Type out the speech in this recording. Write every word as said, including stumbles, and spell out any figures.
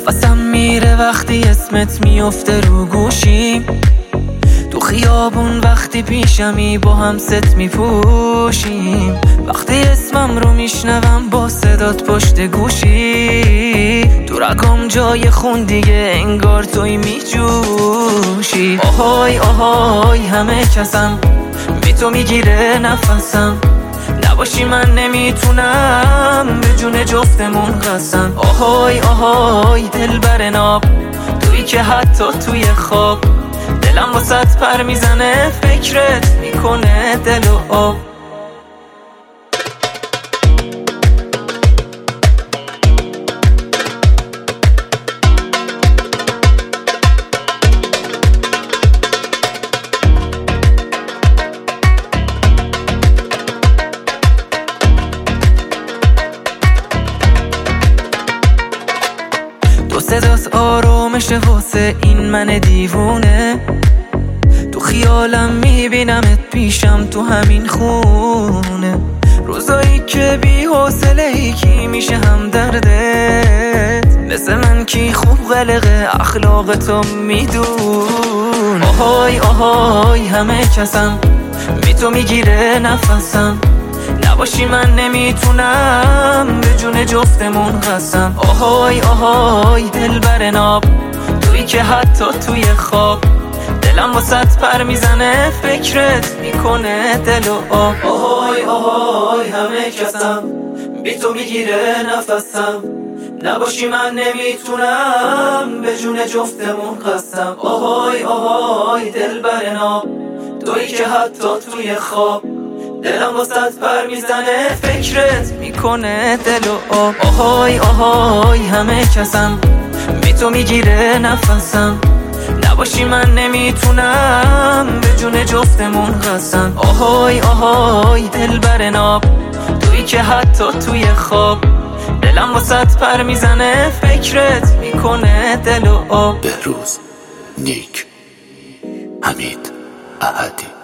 نفسم میره وقتی اسمت میفته رو گوشیم، تو خیابون وقتی پیشمی با هم ست میپوشیم، وقتی اسمم رو میشنوم با صدات پشت گوشی، تو رگام جای خون دیگه انگار توی میجوشی. آهای آهای همه کسم بی تو میگیره نفسم، نباشی من نمیتونم به جون جفتمون قسم. آهای آهای دلبر ناب، تویی که حتی توی خواب دلم واسط پر میزنه، فکرت میکنه دل و آب. تو صداست آرامش واسه این من دیوونه، تو خیالم میبینمت پیشم تو همین خونه، روزایی که بی حوصله ای کی میشه هم دردت، مثل من کی خوب غلقه اخلاق تو میدون. آهای آهای همه کسم بی تو میگیره نفسم، نباشی من نمیتونم به جون جفتمون قسم. آهای آهای دلبر ناب، تویی که حتی توی خواب دلم واسط پر میزنه، فکرت میکنه دل و آب. آهای آهای همه کسم بی تو میگیره نفسم، نباشی من نمیتونم به جون جفتمون قسم. آهای آهای دلبر ناب، تویی که حتی توی خواب دلم واسط پر میزنه، فکرت میکنه دل و آب. آهای آهای همه کسم بی تو میگیره نفسم، نباشی من نمیتونم به جون جفتمون قسم. آهای آهای دلبر ناب، تویی که حتی توی خواب دلم واسط پر میزنه، فکرت میکنه دل و آب. بهروز نیک، حمید احدی.